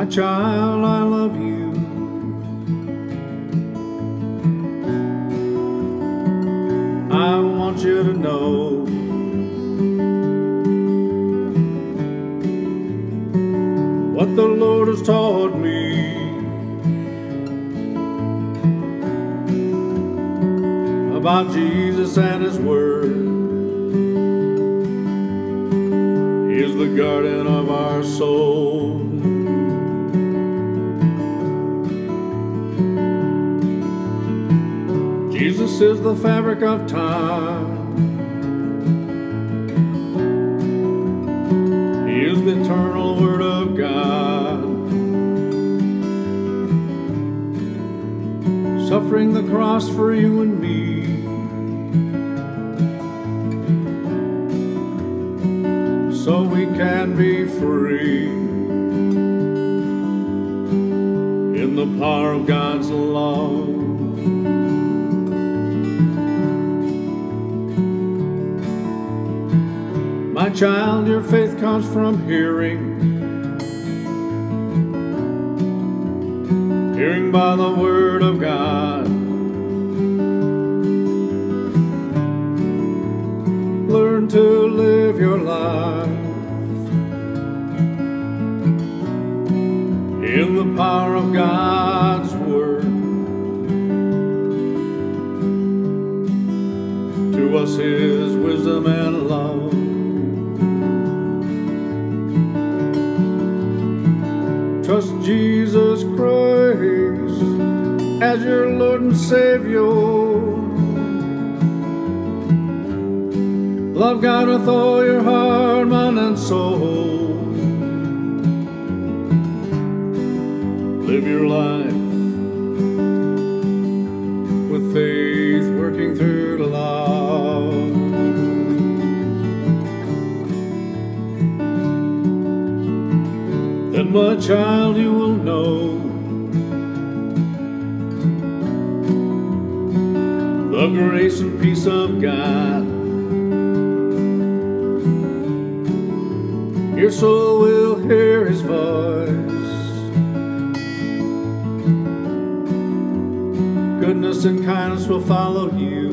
child, I love you. I want you to know what the Lord has taught me about Jesus and His Word. He is the guardian of our soul. Jesus is the fabric of time. He is the eternal Word of God, suffering the cross for you and me. So we can be free in the power of God's love. My child, your faith comes from hearing by the Word of God. Learn to live your life in the power of God's Word. To us His wisdom and love. Trust Jesus Christ as your Lord and Savior. Love God with all your heart, mind, and soul. Live your life with faith working through to love. Then, my child, you will know the grace and peace of God. Your soul will hear His voice. Goodness and kindness will follow you